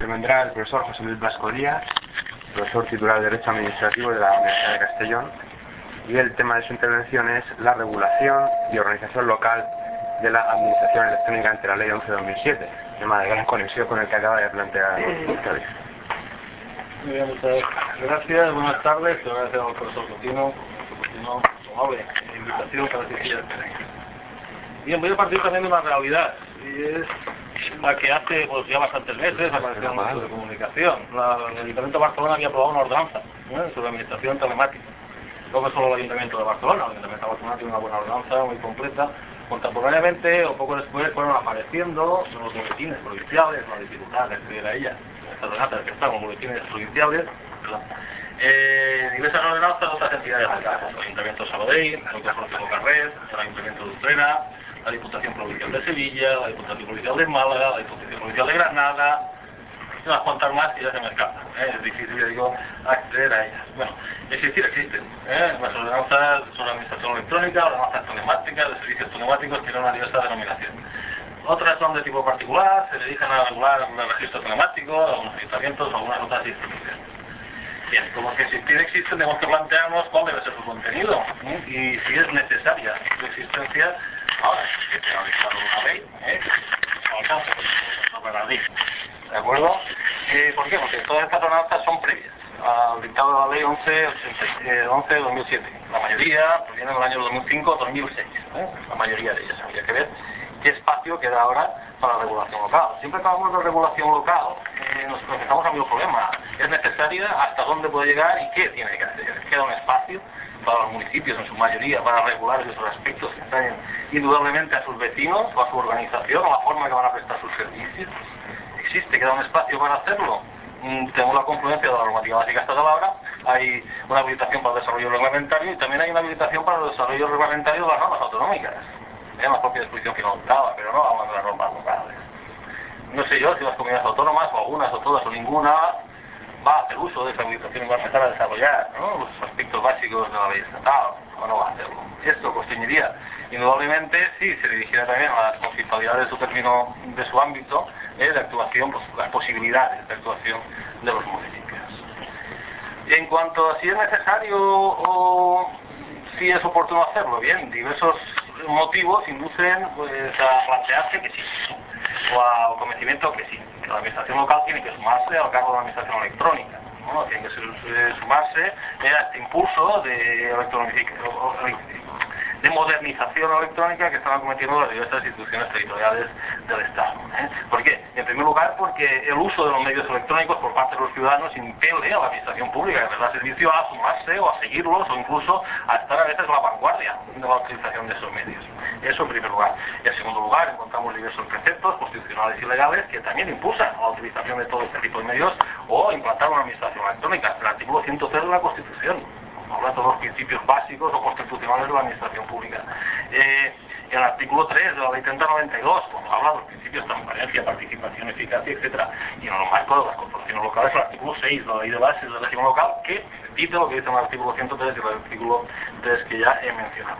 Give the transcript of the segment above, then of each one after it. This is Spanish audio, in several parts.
intervendrá el profesor José Luis Blasco Díaz, profesor titular de Derecho Administrativo de la Universidad de Castellón, y el tema de su intervención es la regulación y organización local de la administración electrónica ante la Ley 11/2007, tema de gran conexión con el que acaba de plantear usted. Muy bien, muchas gracias, buenas tardes, gracias al profesor Cotino amable invitación para asistir. Bien, voy a partir también de una realidad, y es la que hace pues ya bastantes meses apareció en los medios de comunicación. El Ayuntamiento de Barcelona había aprobado una ordenanza sobre administración telemática. No que solo el Ayuntamiento de Barcelona, el Ayuntamiento de Barcelona tiene una buena ordenanza muy completa. Contemporáneamente, o poco después, fueron apareciendo los boletines provinciales, la dificultad de acceder a ellas. Estas ordenanzas que están, los boletines provinciales, diversas ordenanzas de otras entidades locales, el Ayuntamiento de Sabadell, el Consorcio de Carrer, el Ayuntamiento de Utrera, la Diputación Provincial de Sevilla, la Diputación Provincial de Málaga, la Diputación Provincial de Granada, y unas cuantas más que ya se me escapan. Es difícil, digo, acceder a ellas. Bueno, existen. Las ordenanzas sobre administración electrónica, ordenanzas telemáticas, de servicios telemáticos, tienen una diversa denominación. Otras son de tipo particular, se dedican a regular el registro telemático, algunos ayuntamientos, algunas otras instituciones. Bien, como que existen, tenemos que plantearnos cuál debe ser su contenido y si es necesaria su existencia. Ahora, que se ha dictado una ley, no alcanza sobre la ley. ¿De acuerdo? ¿Por qué? Porque todas estas ordenanzas son previas al dictado de la ley 11/2007. La mayoría provienen del año 2005-2006. La mayoría de ellas. Habría que ver qué espacio queda ahora para la regulación local. Siempre que hablamos de regulación local, nos enfrentamos al mismo problema. ¿Es necesaria? ¿Hasta dónde puede llegar? ¿Y qué tiene que hacer? ¿Queda un espacio para los municipios en su mayoría para regular esos aspectos que están indudablemente a sus vecinos o a su organización o a la forma que van a prestar sus servicios? ¿Queda un espacio para hacerlo? Tenemos la confluencia de la normativa básica estatal ahora, hay una habilitación para el desarrollo reglamentario y también hay una habilitación para el desarrollo reglamentario de las normas autonómicas. Es la propia disposición que nos daba, pero no hablamos de las normas locales. No sé yo si las comunidades autónomas, o algunas, o todas, o ninguna, va a hacer uso de esa habilitación y va a empezar a desarrollar los aspectos básicos de la ley estatal, o no va a hacerlo. Esto constreñiría, indudablemente, si se dirigiera también a las confidencialidades de su término, de su ámbito, de actuación, pues las posibilidades de actuación de los municipios. Y en cuanto a si es necesario o si es oportuno hacerlo, bien, diversos motivos inducen pues, a plantearse que sí, o al convencimiento que sí, que la administración local tiene que sumarse al cargo de la administración electrónica, ¿no? Tiene que sumarse a este impulso de modernización electrónica que están acometiendo las diversas instituciones territoriales del Estado. ¿Por qué? En primer lugar, porque el uso de los medios electrónicos por parte de los ciudadanos impele a la administración pública que les da servicio a sumarse o a seguirlos o incluso a estar a veces a la vanguardia de la utilización de esos medios. Eso en primer lugar. Y en segundo lugar, encontramos diversos preceptos constitucionales y legales que también impulsan a la utilización de todo este tipo de medios o implantar una administración electrónica. El artículo 103 de la Constitución habla de todos los principios básicos o constitucionales de la administración pública. El artículo 3 de la ley 3092, cuando habla de los principios de transparencia, participación, eficacia, etc. Y en el marco de las corporaciones locales, el artículo 6 de la ley de bases del régimen local, que dice lo que dice el artículo 103 y el artículo 3 que ya he mencionado.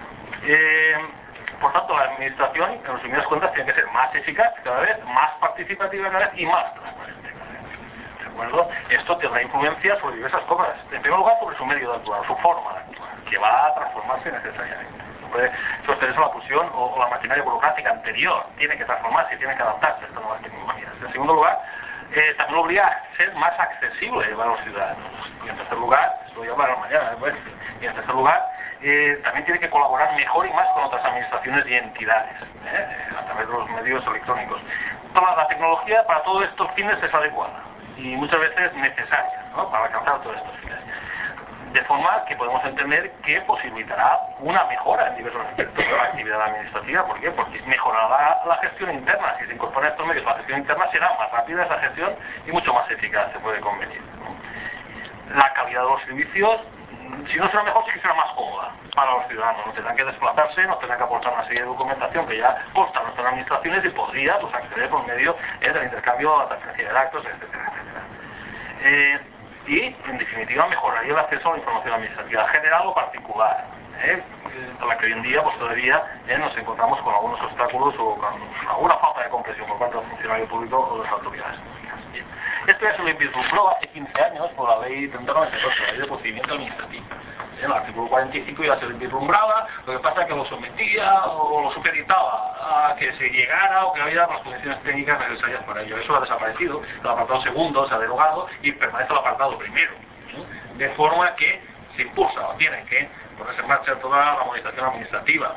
Por tanto, la administración, en resumidas cuentas, tiene que ser más eficaz cada vez, más participativa cada vez y más transparente. ¿De acuerdo? Esto tendrá influencia sobre diversas cosas. En primer lugar, sobre su medio de actuar, su forma de actuar, que va a transformarse necesariamente. No puede sostenerse la fusión o la maquinaria burocrática anterior. Tiene que transformarse, tiene que adaptarse a estas nuevas tecnologías. En segundo lugar, también obliga a ser más accesible para los ciudadanos. Y en tercer lugar, eso lo llamarán mañana, y en tercer lugar, también tiene que colaborar mejor y más con otras administraciones y entidades, a través de los medios electrónicos. La tecnología para todos estos fines es adecuada y muchas veces necesaria, ¿no? Para alcanzar todos estos fines. De forma que podemos entender que posibilitará una mejora en diversos aspectos de la actividad administrativa. ¿Por qué? Porque mejorará la gestión interna. Si se incorporan estos medios, la gestión interna será más rápida esa gestión y mucho más eficaz, se puede convenir, ¿no? La calidad de los servicios, si no será mejor, sí que será más cómoda para los ciudadanos. No tendrán que desplazarse, no tendrán que aportar una serie de documentación que ya consta en nuestras administraciones y podría pues, acceder por medio del intercambio, la transferencia de datos, etcétera, etcétera. Y, en definitiva, mejoraría el acceso a la información administrativa general o particular, a la que hoy en día pues, todavía nos encontramos con algunos obstáculos o con alguna falta de comprensión por parte del funcionario público o de las autoridades públicas. Bien. Esto ya se le vislumbró hace 15 años por la ley 3098, la ley de procedimiento administrativo. En el artículo 45 ya se le vislumbraba, lo que pasa es que lo sometía o lo supeditaba a que se llegara o que había las condiciones técnicas necesarias para ello. Eso ha desaparecido, el apartado segundo se ha derogado y permanece el apartado primero. De forma que se impulsa o tiene que ponerse en marcha toda la modificación administrativa.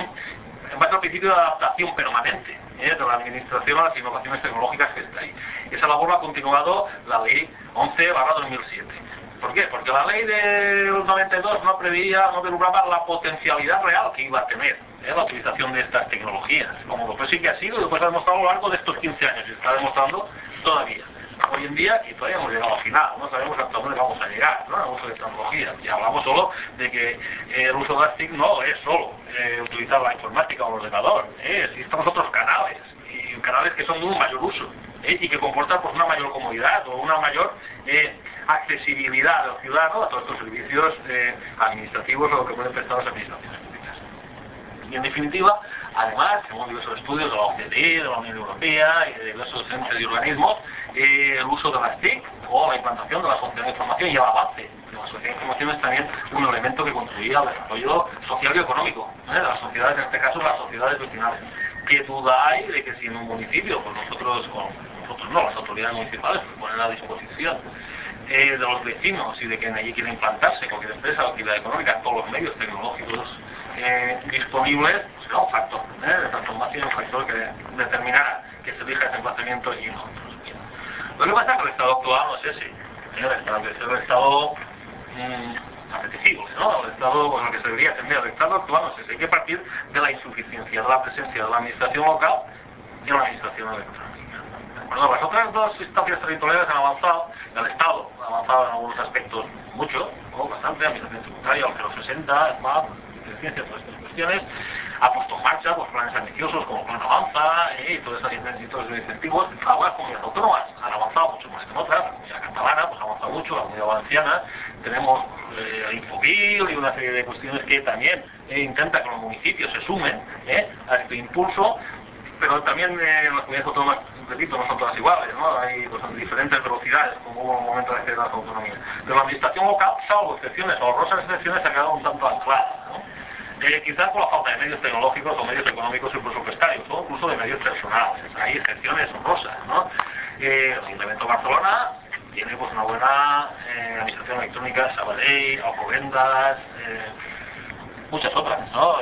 En base al principio de adaptación permanente de la administración a las innovaciones tecnológicas que está ahí. Esa labor ha continuado la ley 11/2007. ¿Por qué? Porque la ley del 92 no vislumbraba la potencialidad real que iba a tener la utilización de estas tecnologías, como después sí que ha sido y después ha demostrado a lo largo de estos 15 años y está demostrando todavía. Hoy en día, y todavía hemos llegado al final, no sabemos hasta dónde vamos a llegar, ¿no? En el uso de tecnologías. Y hablamos solo de que el uso de las TIC no es solo utilizar la informática o el ordenador, existen otros canales, y canales que son de un mayor uso, y que comportan pues, una mayor comodidad o una mayor accesibilidad del ciudadano a todos estos servicios administrativos o lo que pueden prestar las administraciones públicas. Y en definitiva, además, según diversos estudios de la OCDE, de la Unión Europea y de diversos entes y organismos, el uso de las TIC o la implantación de la sociedad de información y el avance de la sociedad de información es también un elemento que contribuye al desarrollo social y económico de las sociedades, en este caso las sociedades vecinales. ¿Qué duda hay de que si en un municipio, pues nosotros no, las autoridades municipales pues ponen a disposición de los vecinos y de quien allí quiera implantarse cualquier empresa o actividad económica, todos los medios tecnológicos disponibles, pues será un factor de transformación, un factor que determinará que se elija ese emplazamiento y no otros. Lo que pasa es que el estado actual no es ese, el estado apetecible, ¿no? El estado con el que se debería atender. El estado actual no es ese, hay que partir de la insuficiencia de la presencia de la administración local y de la administración electrónica. Bueno, las otras dos instancias territoriales han avanzado, el Estado ha avanzado en algunos aspectos mucho, ¿no? Bastante, administración tributaria, el 060, SMAP, ciencia, todas estas cuestiones, ha puesto en marcha pues, planes ambiciosos como Plan Avanza y todos esos incentivos. Algunas comunidades autónomas han avanzado mucho más que en otras, la comunidad catalana pues, ha avanzado mucho, la comunidad valenciana, tenemos el Infovil y una serie de cuestiones que también intenta que los municipios se sumen a este impulso. Pero también las comunidades autónomas, repito, no son todas iguales, ¿no? Hay pues, diferentes velocidades, como hubo en un momento de acceder a las autonomías. Pero la administración local, salvo excepciones, o honrosas excepciones, ha quedado un tanto anclada, ¿no? Quizás por la falta de medios tecnológicos o medios económicos y presupuestarios, o incluso de medios personales. Hay excepciones honrosas, ¿no? El Ayuntamiento de Barcelona tiene pues, una buena administración electrónica, Sabadell, Alcobendas, muchas otras, ¿no?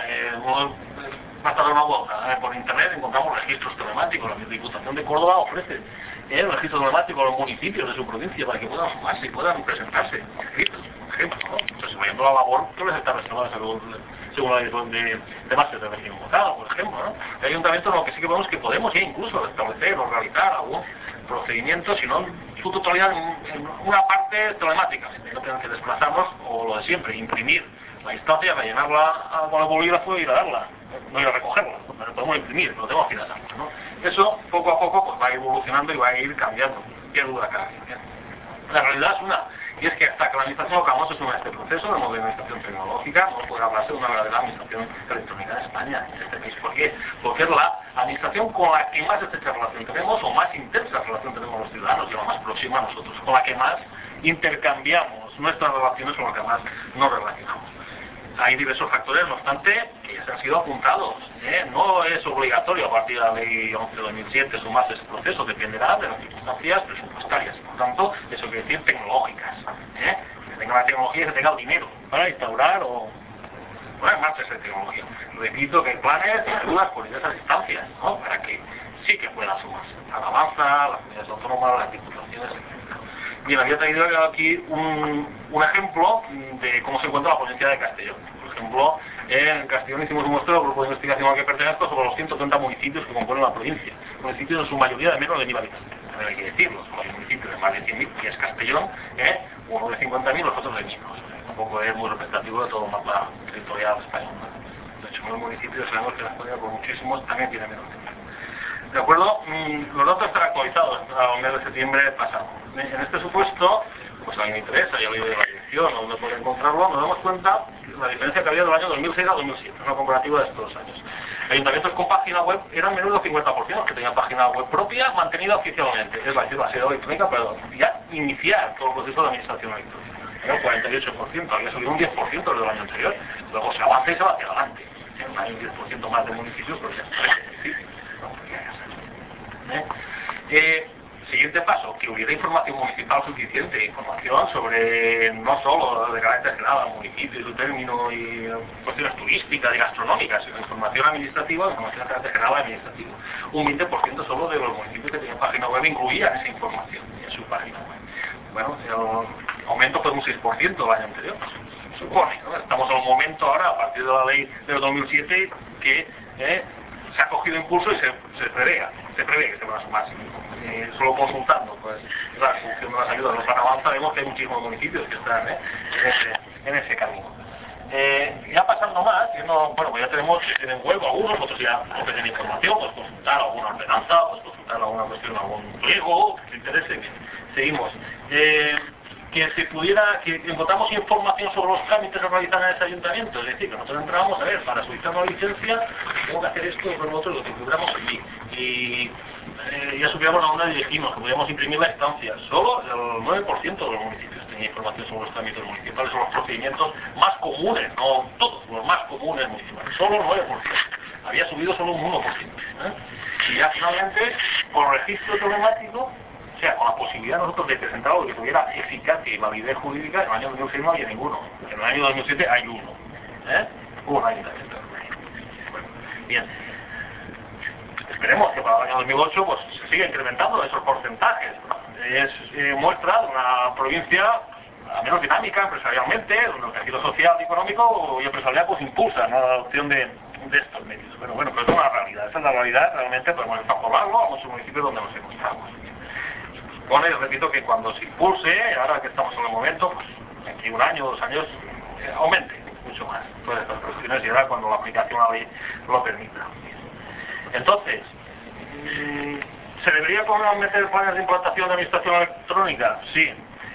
Basta dar una vuelta por internet, encontramos registros telemáticos. La Diputación de Córdoba ofrece el registro telemático a los municipios de su provincia para que puedan sumarse y puedan presentarse. Registros, por ejemplo, ¿no? Entonces, vayendo a la labor que les está reservada según la dirección de bases de régimen local, por ejemplo, ¿no? El ayuntamiento lo que sí que vemos que podemos ya incluso establecer o realizar algún procedimiento, si no en su totalidad, en una parte telemática, no tengan que desplazarnos o lo de siempre, imprimir la instancia, rellenarla con el bolígrafo y ir a darla, no ir a recogerla, pero podemos imprimir, lo tenemos que ir a darla, ¿no? Eso poco a poco pues, va a ir evolucionando y va a ir cambiando, qué duda cabe. La realidad es una, y es que hasta que la administración local no se suma a este proceso de modernización tecnológica, no podrá hablarse de una verdadera administración electrónica en España, en este país. ¿Por qué? Porque es la administración con la que más estrecha relación tenemos, o más intensa relación tenemos los ciudadanos, y la más próxima a nosotros, con la que más intercambiamos nuestras relaciones, con la que más nos relacionamos. Hay diversos factores, no obstante, que ya se han sido apuntados. No es obligatorio a partir de la ley 11/2007 sumarse ese proceso, dependerá de las circunstancias presupuestarias, por tanto, eso quiere decir tecnológicas. Que tenga la tecnología y que tenga el dinero para instaurar o poner en marcha esa tecnología. Repito que hay planes y ayudas por diversas instancias, ¿no? Para que sí que pueda sumarse. La Avanza, las comunidades autónomas, las diputaciones, etc. Bien, había traído aquí un ejemplo de cómo se encuentra la provincia de Castellón. Por ejemplo, en Castellón hicimos un muestreo, el grupo de investigación al que pertenezco, sobre los 130 municipios que componen la provincia. Municipios en su mayoría de menos de 1.000 habitantes. También hay que decirlo, hay municipios de más de 100.000, que es Castellón, uno de 50.000, los otros de 1.000. Tampoco es muy representativo de todo el mapa territorial español. De hecho, en los municipios sabemos que la España, por muchísimos, también tiene menos de 1.000. ¿De acuerdo? Los datos están actualizados al mes de septiembre pasado. En este supuesto, pues a mí me interesa, ya lo he ido de la dirección, donde puedo encontrarlo, nos damos cuenta que la diferencia que había del año 2006 a 2007, una comparativa de estos 2 años. Ayuntamientos con página web eran menos del 50%, que tenían página web propia mantenida oficialmente, es decir, la sede electrónica, pero ya iniciar todo el proceso de administración electrónica. Era un 48%, había subido un 10% desde el año anterior, luego se avanza y se va hacia adelante. Hay un 10% más de municipios, pero ya es siguiente paso, que hubiera información municipal suficiente, información sobre, no solo de carácter general, al municipio y su término, y cuestiones turísticas y gastronómicas, sino información administrativa, información de carácter general administrativo. Un 20% solo de los municipios que tenían página web incluían esa información en su página web. Bueno, el aumento fue un 6% el año anterior, supone, ¿no? Estamos en un momento ahora, a partir de la ley del 2007, que se ha cogido impulso y se prevé que se van a sumar. Solo consultando pues la función de las ayudas nos avanza, vemos que hay muchísimos municipios que están en ese camino. Ya pasando más, bueno, pues ya tenemos en web algunos, otros ya ofrecen información, pues consultar alguna ordenanza, pues consultar alguna cuestión, algún pliego que te interese. Seguimos. Que encontramos información sobre los trámites a realizar en ese ayuntamiento, es decir, que nosotros entrábamos a ver, para solicitar una licencia, tengo que hacer esto, pero nosotros lo configuramos allí. Y ya subíamos a donde dijimos que podíamos imprimir la estancia. Solo el 9% de los municipios tenía información sobre los trámites municipales, sobre los procedimientos más comunes, no todos, los más comunes municipales, solo el 9%. Había subido solo un 1%. Y ya finalmente, con registro telemático, o sea, con la posibilidad nosotros de presentar algo que tuviera eficacia y validez jurídica, en el año 2006 no había ninguno. En el año 2007 hay uno. Hubo un ayuntamiento. Bueno, bien. Esperemos que para el año 2008 pues, se siga incrementando esos porcentajes. Muestra una provincia menos dinámica empresarialmente, donde el tejido social, económico y empresarial pues impulsan la adopción de estos medios. Pero bueno, pero es una realidad. Esa es la realidad, realmente podemos extrapolarlo a muchos municipios donde nos encontramos. Supone, repito, que cuando se impulse, ahora que estamos en el momento, pues aquí 1 año, 2 años, aumente mucho más todas estas cuestiones y ahora cuando la aplicación a la ley lo permita. Entonces, ¿se debería meter planes de implantación de administración electrónica? Sí,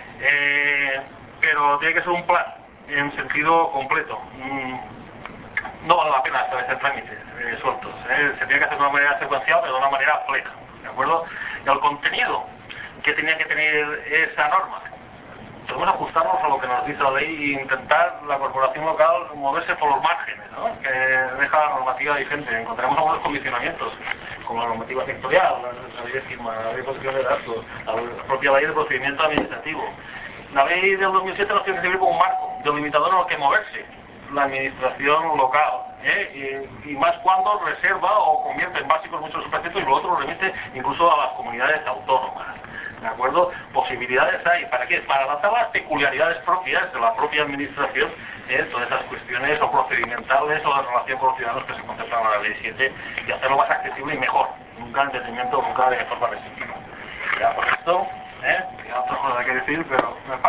pero tiene que ser un plan en sentido completo. No vale la pena establecer trámites sueltos. Se tiene que hacer de una manera secuencial, pero de una manera plena, ¿de acuerdo? Y el contenido que tenía que tener esa norma, podemos ajustarnos a lo que nos dice la ley e intentar la corporación local moverse por los márgenes, ¿no? Que deja la normativa vigente. Encontraremos algunos condicionamientos, como la normativa sectorial, la ley de firma, la ley de protección de datos, la propia ley de procedimiento administrativo. La ley del 2007 nos tiene que servir como un marco delimitador en el que moverse la administración local, y más cuando reserva o convierte en básicos muchos preceptos y lo otro lo remite incluso a las comunidades autónomas. ¿De acuerdo? Posibilidades hay. ¿Para qué? Para adaptar las peculiaridades propias de la propia administración, todas esas cuestiones o procedimentales o de relación con los ciudadanos que se contemplan en la ley 7 y hacerlo más accesible y mejor. Nunca en detrimento, nunca de forma restrictiva. Ya por esto, ya otra cosa que decir, pero me parece